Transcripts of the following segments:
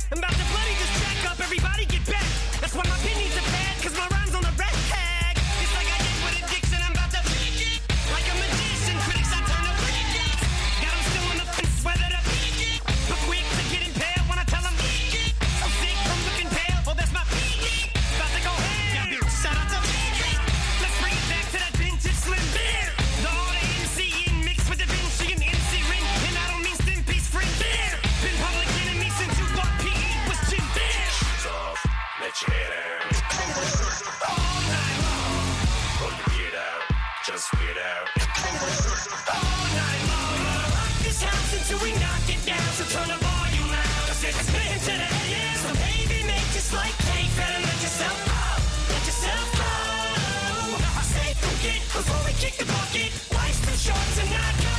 I'm about to bloody this track up, everybody get back. That's why my opinions are bad, cause my rhyme's on the red tag. It's like I did with addiction, I'm about to like a magician, critics I turn to witches. Got them still on the fence, whether to but quick to get impaled when I tell them so sick from looking pale, well that's my about to go ham. Shout out to let's bring it back to that vintage Slim Beer. The order MC in mixed with the Vinci and MC ring. And I don't mean Stimpy's friend Beer. Been public enemy since you thought PE was Jim Beer. Shoes off, let your head out. All night long. Pull your beard out, just weird out. All night long. Rock this house until we knock it down. So turn the volume loud. Cause it's spinning to the AM. So baby, make just like cake. Better let yourself go. Let yourself go. I say forget before we kick the bucket. Life's too short to not go.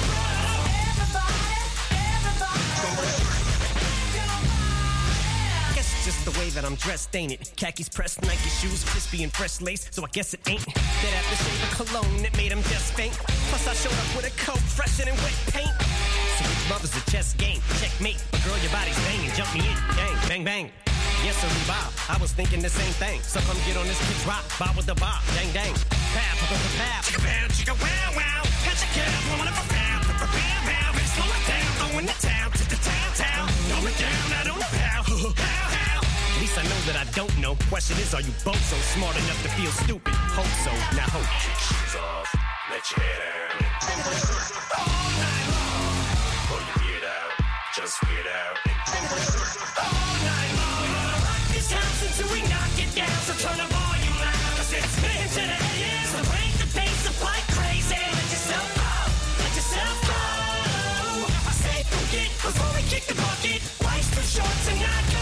Guess it's just the way that I'm dressed, ain't it? Khakis pressed, Nike shoes, crispy and fresh lace. So I guess it ain't that aftershave of cologne that made him just faint. Plus I showed up with a coat fresher than wet paint. So love is a chess game, checkmate. But girl, your body's banging, jump me in, bang, bang, bang. Yes, sir, Bob. I was thinking the same thing. So come get on this kid's rock, bob with the bob, dang, dang. Pow, pow, chicka pow, chicka wow, wow. Catch a cab, blowing up a pow, pow, pow. Bitch, slow it down, going to town, to the town. Throw it down, I don't know how, how. At least I know that I don't know. Question is, are you both so smart enough to feel stupid? Hope so, now hope. Shoes off, let your head out. All night long. Pull your beard out, just weird out. All night long. Rock this house until we knock it down. So turn the volume loud. Cause it's spinning to the AM. So break the pace up like crazy. Let yourself go. Let yourself go. I say forget before we kick the bucket. Life's too short to not go.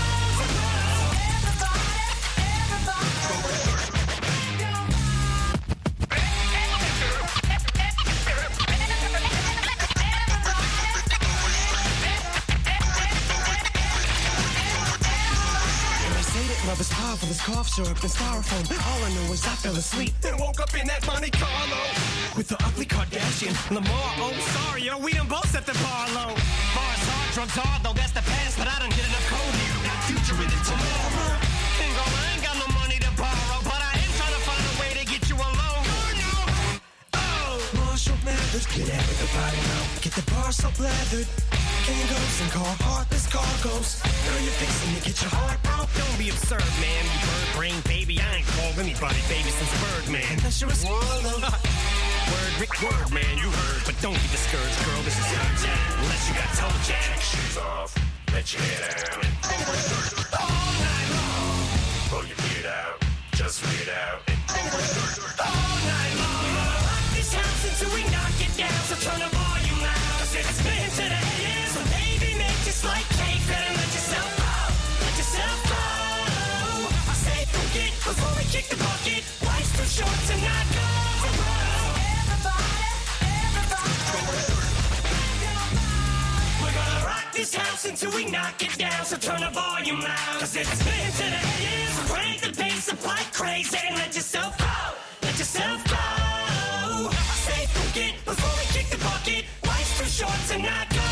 Love is powerful as cough syrup and styrofoam. All I know is I fell asleep, then woke up in that Monte Carlo with the ugly Kardashian Lamar. Oh, sorry, yo, we done both set the bar low. Bars hard, drugs hard, though that's the past. But I done hit enough code here, got future in it tomorrow. And girl, I ain't got no money to borrow, but I am trying to find a way to get you alone. Oh, Marshall Mathers, get out with the body now. Get the bar so lathered. Kangos and car heartless cargoes. Girl, you're fixing to get your heart broke. Don't be absurd, man. You bird brain baby. I ain't called anybody baby since Birdman. Unless you're a swallow. Word, Rick, word, man, you heard. But don't get discouraged, girl. This is your jam. Unless you got toe jam. Shoes off, let your head out. All night long. Pull your beard out, just weird out. All night long. Rock this house until we knock it down. So turn the volume loud. Cause it's spinning to the AM. So baby, make just like cake. Better let yourself go. Let yourself go. I say forget before we kick the bucket. Life's too short to not go. We're gonna rock this house until we knock it down. So turn the volume loud. Cause it's spinning to the AM. So crank the bass up like crazy. And let yourself go. Let yourself go. I say forget before we kick the bucket. Life's too short to not go.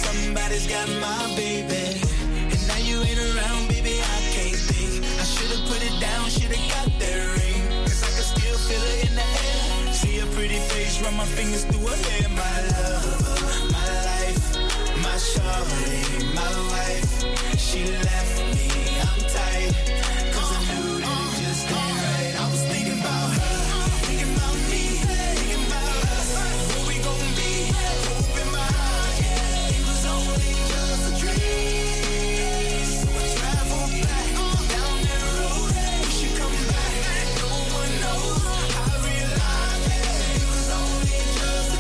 somebody's got my baby. And now you ain't around, baby, I can't think. I should've put it down, should've got that ring. Cause I can still feel it in the air. See a pretty face, run my fingers through her hair. My love, my life, my shorty, my wife. She left me, I'm tight. Cause I knew that it just ain't right. I was thinking about her, thinking about me, thinking about us. Where we gon' be, hope in my heart. It was only just a dream. So I traveled back down that road. We should come back, no one knows. I realized it was only just a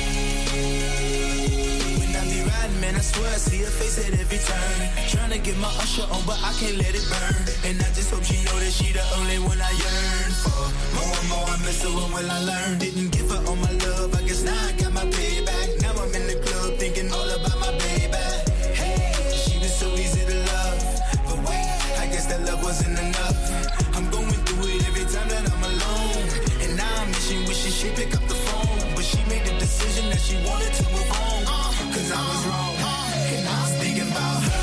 dream. When I be riding, man, I swear I see her face at every turn. Tryna get my usher on, but I can't let it burn. And I just hope she know that she the only one I yearn for. More and more I miss her, what will I learn? Didn't give her all my love, I guess now I got my payback. Now I'm in the club thinking all about my baby. Hey, she was so easy to love. But wait, I guess that love wasn't enough. I'm going through it every time that I'm alone. And now I'm wishing she pick up the phone. But she made the decision that she wanted to move on. Cause I was wrong. And I was thinking about her.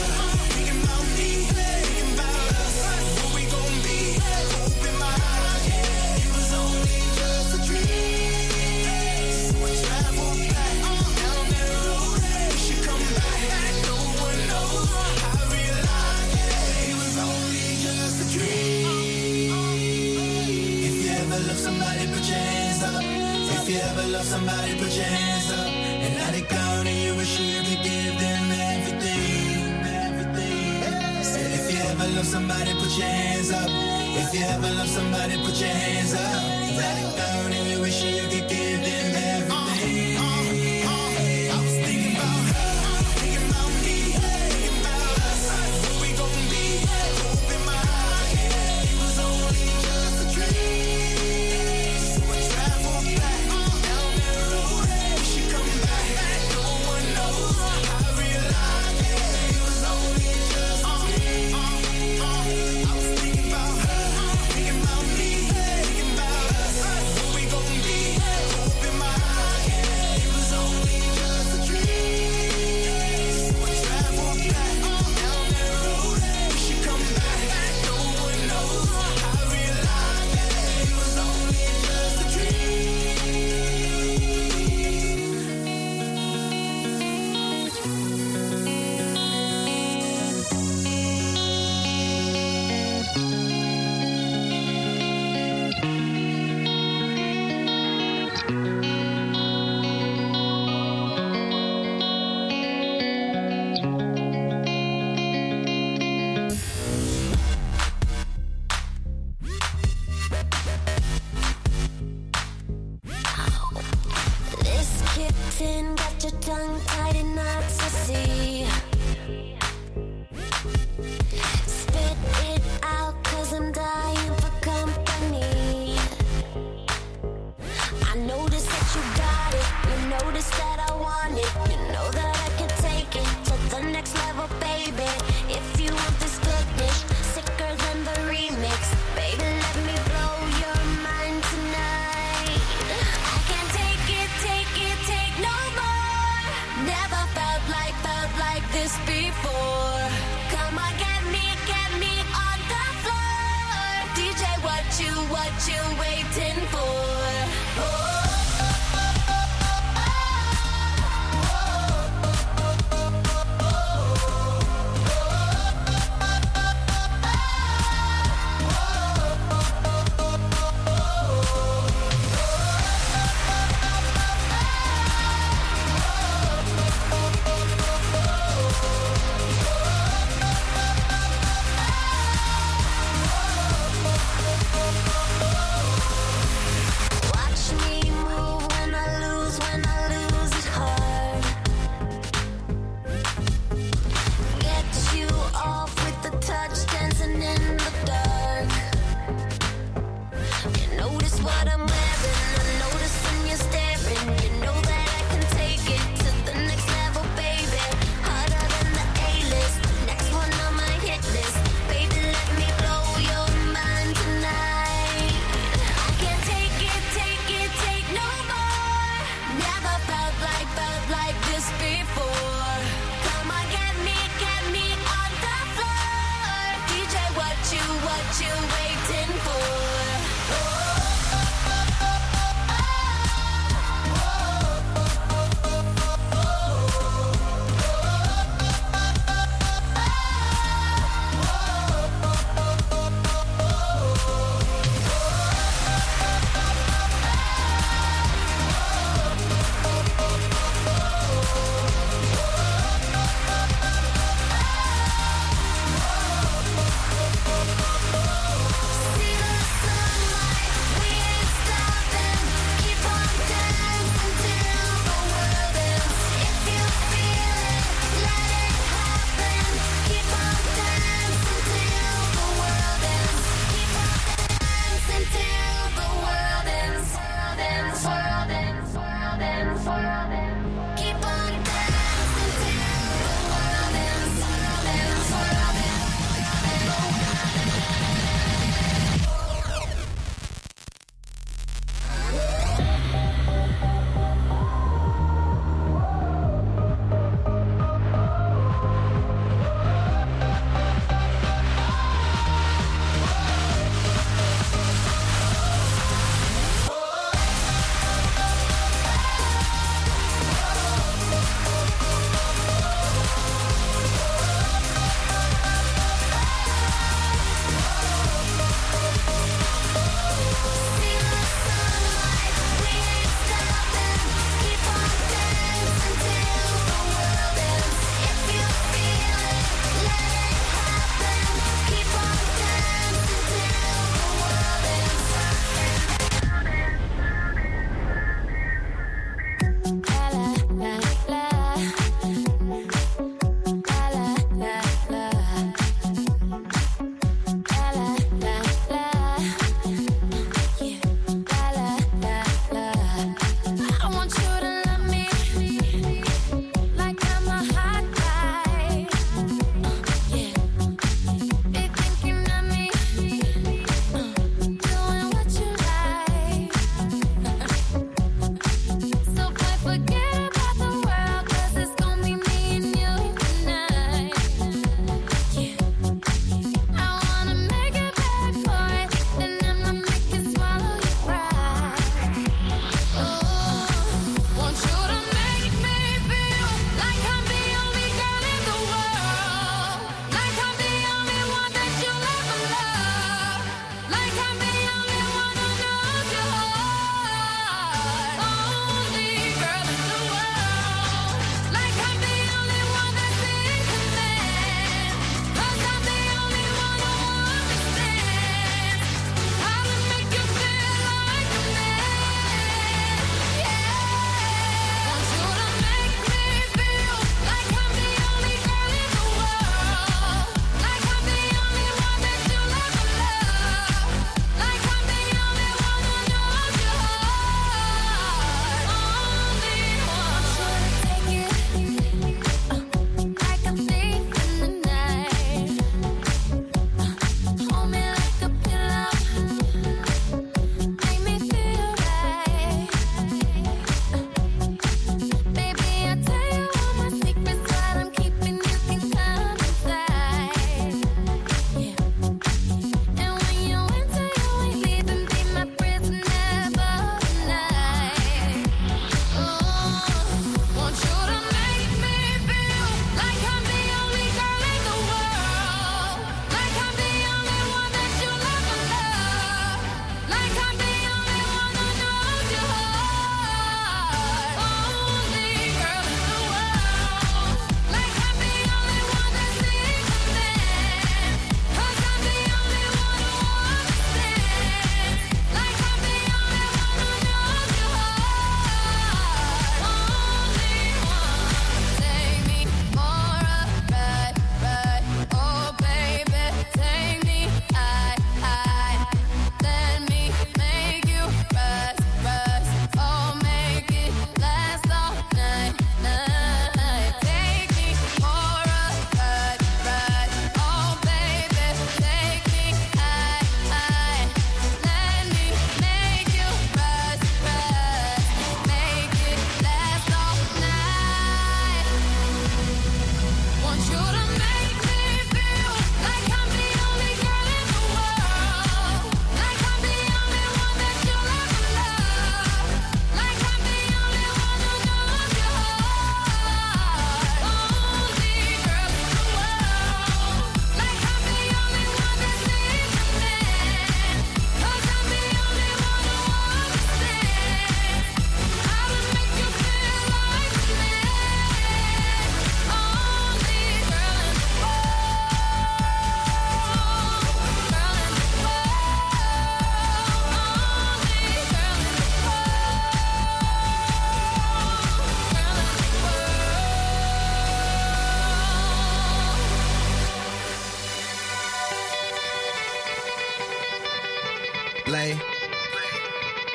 Somebody put your hands up. If you ever love somebody, put your hands up. And now they gone and you wish you could give them everything. Said if you ever love somebody, put your hands up. If you ever love somebody, put your hands up. Now they gone and you wish you could give them everything. I was thinking about her, thinking about me, thinking about us. Where we gon' be, hope in my heart. It was only just a dream.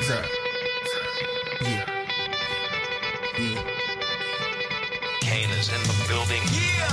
What's up? Yeah. Yeah. Kane is in the building. Yeah.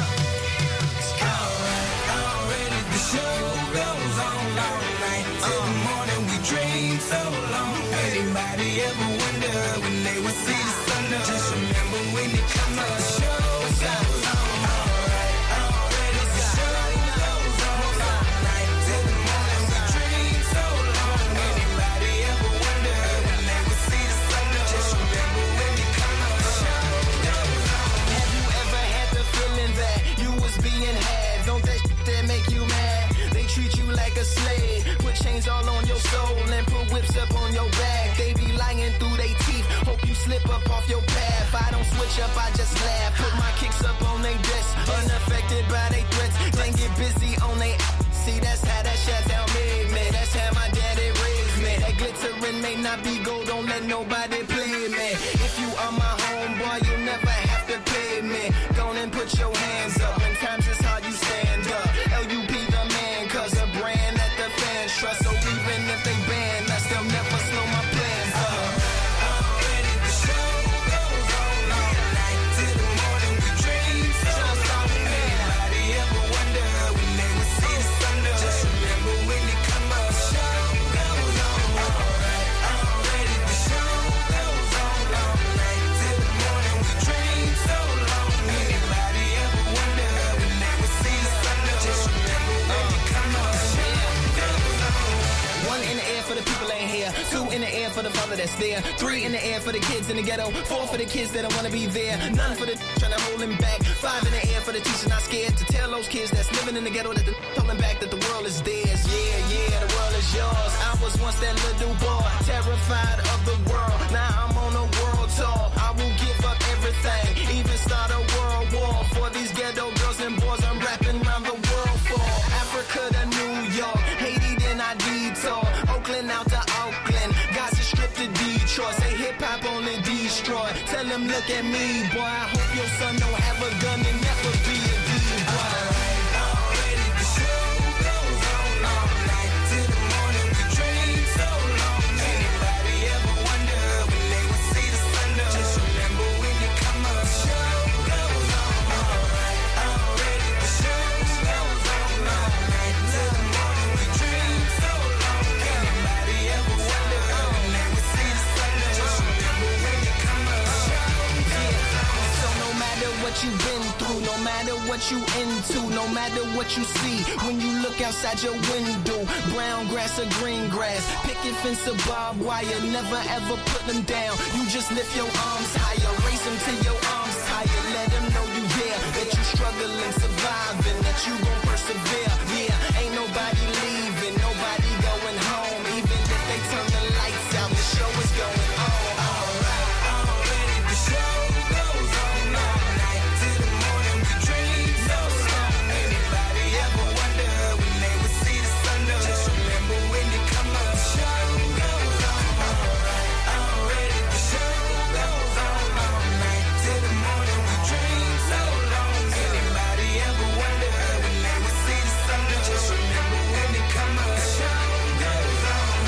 Already the show goes on all night. Till the morning we dream so long. Anybody ever wonder when they would see the sun up? Just remember when it comes up. The show goes on. Alright, already the show goes on all night. Till the morning we dream so long. Anybody ever wonder when they would see the sun up? Just remember when it comes up. The show goes on. Have you ever had the feeling that you was being had? Don't that shit make you mad? They treat you like a slave. Put chains all on your soul and put whips up on your back. They be lying through they teeth. Hope you slip up off your path. I don't switch up, I just laugh. Put my kicks up on they desk. Unaffected by they threats. Then get busy on they see, that's how that shut down made me. That's how my daddy raised me. That glittering may not be gold, don't let nobody play me. If you are my homeboy, you never have to pay me. Go and put your hands up. When times is hard, you stand up. LUP the man, cause a brand that the fans trust. So even if they ban us, they'll never slow my plans up. Already the show goes on all night. Till the morning we dream so long. Anybody ever wonder when they would see the sun up? Just remember when it come up. The show goes on. Alright, already the show goes on all night. Till the morning we dream so long. Anybody ever wonder when they would see the sun up? Just remember when it come up. The show goes on. One in the air for the people ain't here. Two in the air for the father that's there. Three in the air for the kids in the ghetto. Four for the kids that don't wanna be there. None for the trying to hold him back. Five in the air for the teacher not scared to tell those kids that's living in the ghetto that the holding back that the world is theirs. Yeah, yeah, the world is yours. I was once that little boy, terrified of the world. Now I'm on a world tour. I will give up everything, even start a world war for these ghetto girls and boys. I'm rapping around the world for Africa to New York, Haiti then I detour, Oakland out to Oakland, Gaza Strip to Detroit. Say hip hop only destroy. Tell them look at me, boy. I hope your son don't have a gun and never be a D-boy. Already the show goes on all night. Till the morning we dream so long. Anybody ever wonder when they would see the sun up? Just remember when it come up. The show goes on. Alright, already the show goes on all night. Till the morning we dream so long. Anybody ever wonder when they would see the sun up? Just remember when it come up. The show goes on. So no matter what you've been through, no matter what you into, no matter what you see, when you look outside your window, brown grass or green grass, picket fence or barbed wire, never ever put them down. You just lift your arms higher, raise them till your arms tired. Let them know you here, that you struggling, surviving, that you gon' persevere. Yeah, ain't nobody leaving, nobody going home. Even if they turn the lights out, the show is going on. Alright, already the show goes on all night. Till the morning we dream so long. Anybody ever wonder when they would see the sun up? Just remember when it come up. The show goes on. Alright, already the show goes on all night. Till the morning we dream so long. Anybody ever wonder when they would see the sun up? Just remember when it come up. The show goes on.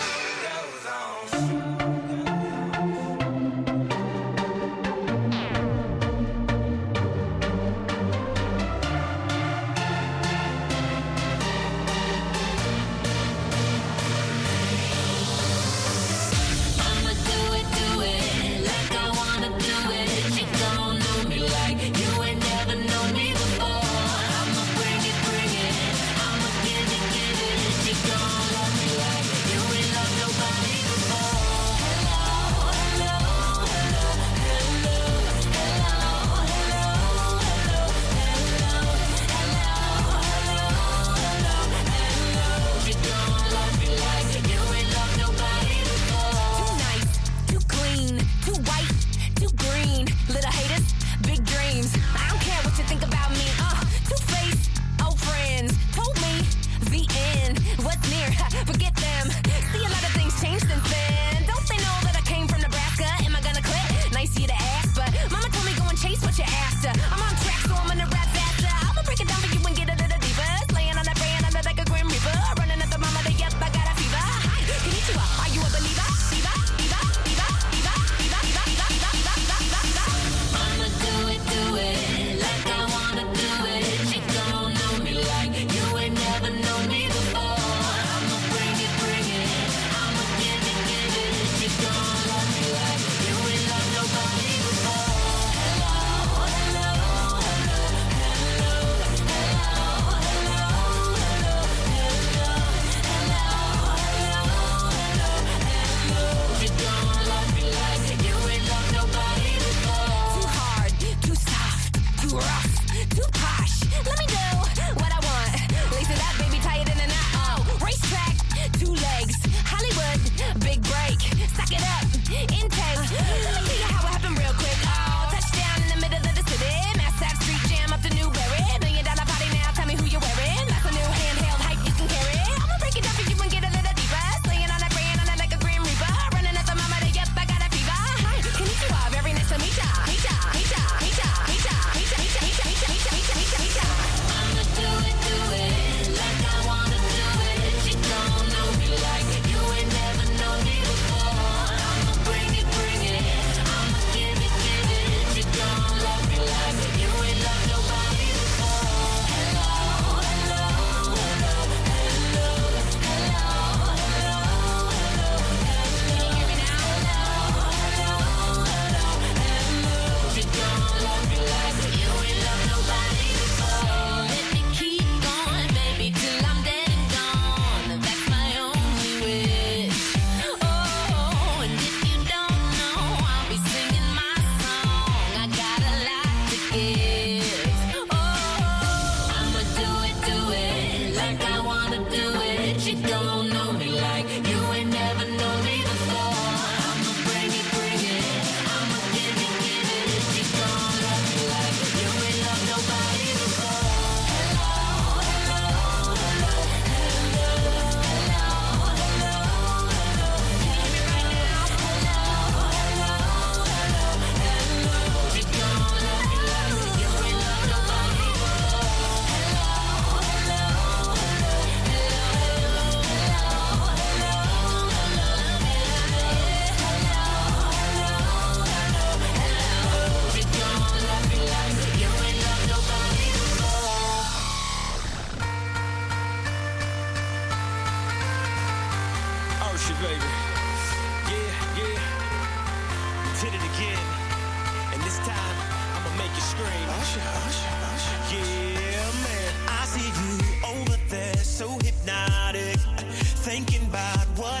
Goes on. I'ma do it like I wanna do it. You don't know me like you ain't never known me before. I'ma bring it, I'ma give it. You don't love me like you ain't loved nobody before. Hello, hello, hello, hello, hello, hello, hello. You don't love me like you ain't loved nobody before. Too nice, too clean, too white, too green. Little haters, big dreams. I don't care what you think about me. Two-faced, old friends told me the end was near. Forget them. See, a lot of things changed since then. Don't they know that I came from Nebraska? Am I gonna quit? Nice of you to ask, but mama told me go and chase what you're after. I'm on track, so I'm gonna rap faster. I'ma break it down for you and get a little deeper. Slaying on that praying under like a grim reaper. Running at the mama, they up, I got a fever. Hi, konnichiwa, are you a believer? Diva? too posh. Let me do what I want. Lace it up, baby, tie it in a knot. Oh, racetrack, 2 legs. Hollywood, big break. Suck it up, intake. Let me tell you how it happened real quick. Oh, touchdown in the middle of the city. Massive street jam up to Newberry. $1 million party now, tell me who you're wearing. That's a new handheld hype you can carry. I'ma break it down for you and get a little deeper. Slaying on that, praying on that like a Grim Reaper. Running as a mama to yep, I got a fever. Hi, can you are very nice to meet ya. Meet ya, meet ya, meet ya, meet ya, meet ya, meet ya, meet ya, meet ya, meet ya, meet ya, meet ya. I'ma do it like I wanna do it. You don't know me like you ain't never known me before. I'ma bring it, I'ma give it. You don't love me like you ain't loved nobody before. Hello, hello, hello, hello, hello, hello, hello, hello. Can you hear me now? Hello, hello, hello, hello. You don't love me like you ain't loved nobody before. Let me keep going, baby, till I'm dead and gone. That's my only wish. Oh, and if you don't know, I'll be singing my song. I got a lot to give. Oh, I'ma do it like I wanna do it. You don't know me like you ain't never known me before. I'ma bring it. I'ma give it. You don't love me like you ain't loved nobody before. Hello, hello, hello, hello, hello, hello, hello. Can you hear me right now? Hello, hello, hello, hello. You don't love me like you ain't loved nobody before. Hello, hello, hello, hello, Usher, baby. Yeah. Did it again. And this time, I'ma make you scream. Usher. Yeah, man. I see you over there, so hypnotic, thinking about what